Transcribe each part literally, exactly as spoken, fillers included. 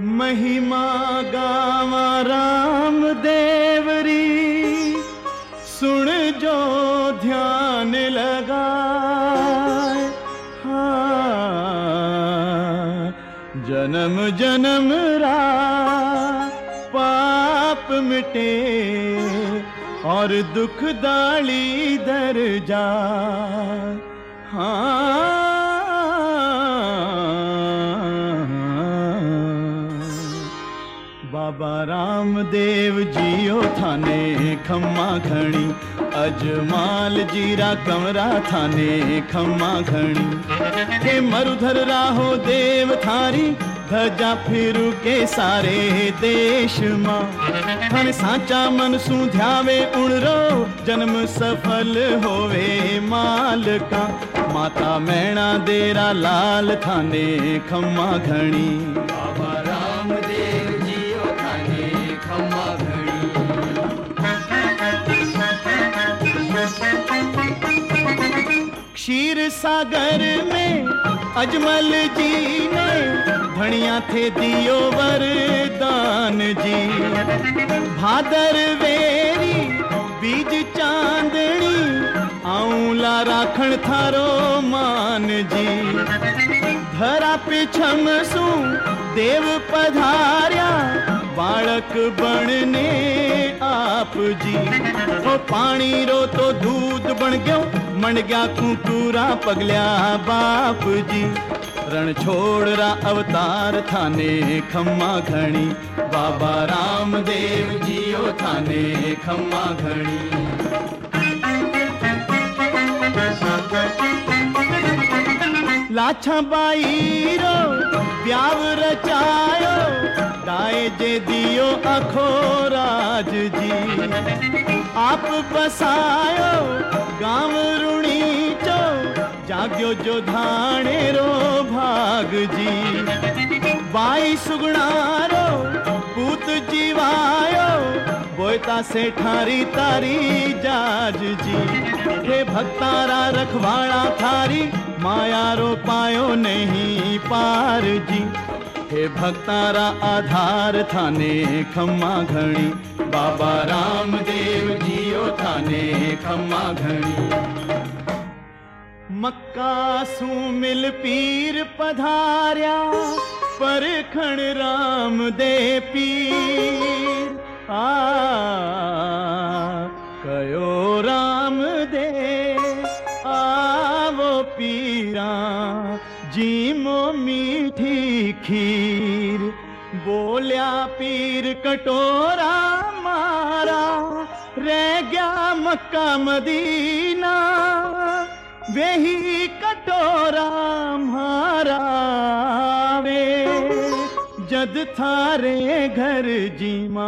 महिमा गावा राम देवरी, सुन जो ध्यान लगाए। हाँ, जन्म जन्म रा पाप मिटे और दुख दाली दर जाए। हाँ, बाबा रामदेव जियो थाने खम्मा घणी, अजमाल जीरा कमरा थाने खम्मा घणी। हे मरुधर राहो देव थारी, धजा फिरू के सारे देश मां। हन साचा मन सू ध्यावे उणरो, जन्म सफल होवे माल का। माता मैणा देरा लाल थाने खम्मा घणी, बाबा रामदेव जियो थाने खम्मा घणी। क्षीर सागर में अजमल जी ने धनिया थे दियो वरदान जी। भादर वेरी बीज चांदनी, आऊला राखण थारो मान जी। धरा पे छमसू देव पधार्या, बालक बनने आप जी। ओ पानी रो तो दूध बन गयो, मन गया कुकुरा पगल्या बाप जी। रण छोड़रा अवतार थाने खम्मा घणी, बाबा रामदेव जियो थाने खम्मा घणी। लाछा बाई रो ब्याव रचायो, दाए जे दियो अखो राज जी। आप बसायो गांव रुणी चो, जाग्यो जो धाणे रो भाग जी। बाई सुगणारो पूत जीवायो, बोयता से ठारी तारी जाज जी। हे भक्तारा रखवाड़ा थारी, माया रो पायो नहीं पार जी। हे भक्तारा आधार थाने खम्मा घणी, बाबा रामदेव जियो थाने खम्मा घणी। मक्का सू मिल पीर पधार्या, परखण राम दे पीर। आ कयो राम दे आवो पीरा, जीमो मीठी खीर। बोल्या पीर कटोरा मारा, रह गया मक्का मदीना। वही कटोरा मारा वे, जद थारे घर जीमा।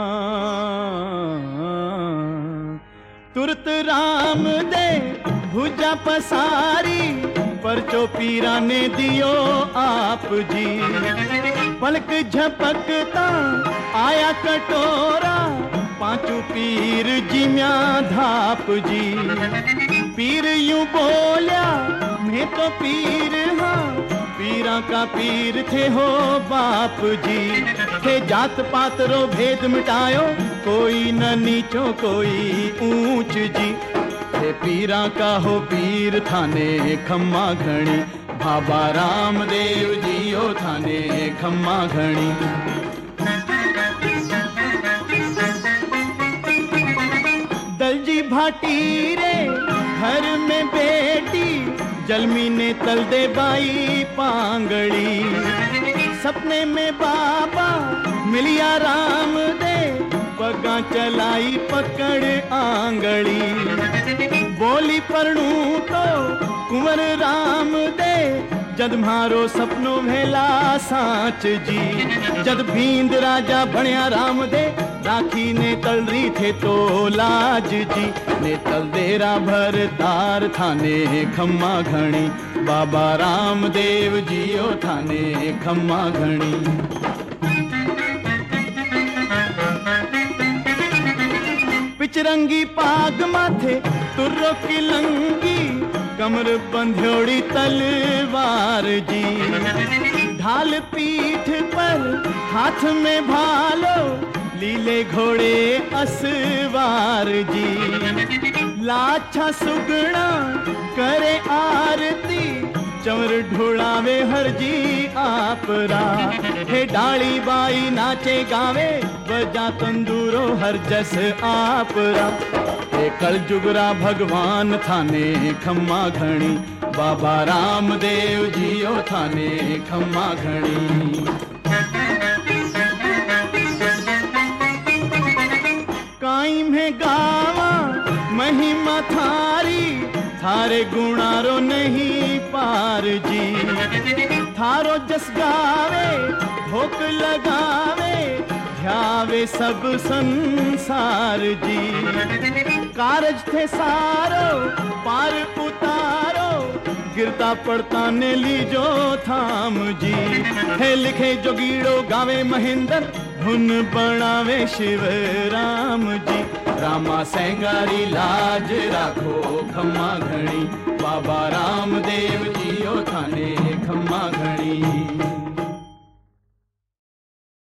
तुरत राम दे भुजा पसारी, परचो पीरा ने दियो आप जी। पलक झपकता आया कटोरा, पांचू पीर जिम्या धाप जी। पीर यूं बोल्या मैं तो पीर हाँ, पीरा का पीर थे हो बाप जी। थे जात पात रो भेद मिटायो, कोई न नीचो कोई ऊंच जी। थे पीरा का हो पीर थाने खम्मा घणी, बाबा रामदेव जियो थाने खम्मा घणी। दलजी भाटी रे घर में बेटी, जलमी ने तल दे बाई पांगड़ी। सपने में बाबा मिलिया राम दे, पगा चलाई पकड़ आंगड़ी। बोली परनू तो कुंवर राम दे, जद मारो सपनो भेला साच जी। जद भींद राजा बनया राम दे, राखी ने तलरी थे तो लाज जी। ने तल देरा भर तार थाने खम्मा घणी, बाबा रामदेव जियो थाने खम्मा घणी। पिचरंगी पाग माथे तुर्रो की लंगी, कमर बंध्योड़ी तलवार जी। ढाल पीठ पर हाथ में भालो, लीले घोड़े असवार जी। लाछा सुगड़ा करे आरती, चंवर ढोड़ावे हर जी आपरा। हे डाली बाई नाचे गावे, बजा तंदूरो हर जस आपरा। हे कल जुगरा भगवान थाने खम्मा घणी, बाबा रामदेव जियो थाने खम्मा घणी। काई में गावा महिमा थारी, थारे गुणारो नहीं पार जी। थारो जस गावे भोक लगावे, ध्यावे सब संसार जी। कारज थे सारो पार उतारो, गिरता पड़ता ने लीजो थाम जी। है लिखे जोगीड़ो गावे महेंद्र, धुन बनावे शिव राम जी। रामा सेंगारी लाज राखो खम्मा घणी, बाबा रामदेव जियो थाने खम्मा घणी।